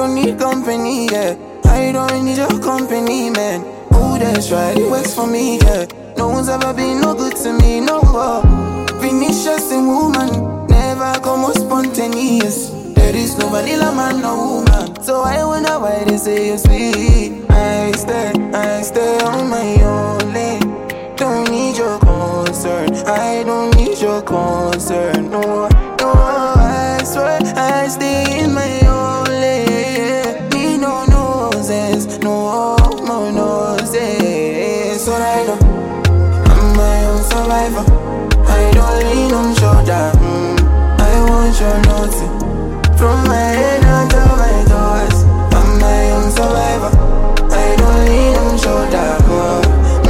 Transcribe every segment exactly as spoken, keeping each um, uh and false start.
don't need company, yeah. I don't need your company, man. Oh, that's right, it works for me, yeah. No one's ever been no good to me, no more. Vinicius and woman, never come out spontaneous. There is no vanilla man, no woman. So I wonder why they say you're sweet. I stay, I stay on my own lane. Don't need your concern, I don't need your concern, no, no, I swear I stay in my own lane. Need no noses, no more noses. So I know I'm my own survivor. I don't lean on shoulder, mm. I want your nothing from my head down to my toes. I'm my own survivor. I don't lean on shoulder, oh.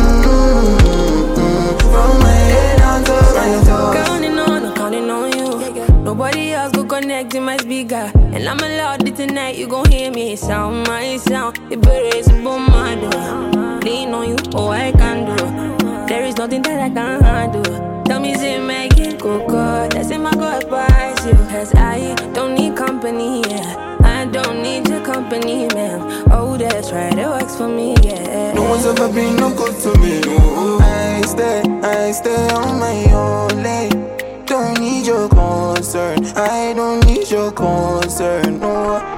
Counting on, I'm counting on you. Nobody else go connect, it must be God. And I'm allowed it tonight, you gon' hear me sound, my sound. It better is above my door. Lean on you, oh I can do. There is nothing that I can't handle. Tell me, say make it go good. That's in my God price you. Cause I don't need company, yeah. I don't need your company, man. Oh, that's right, it works for me, yeah. No one's ever been no good to me, no. I stay, I stay on my own lane. Don't need your concern, I don't need your concern, no.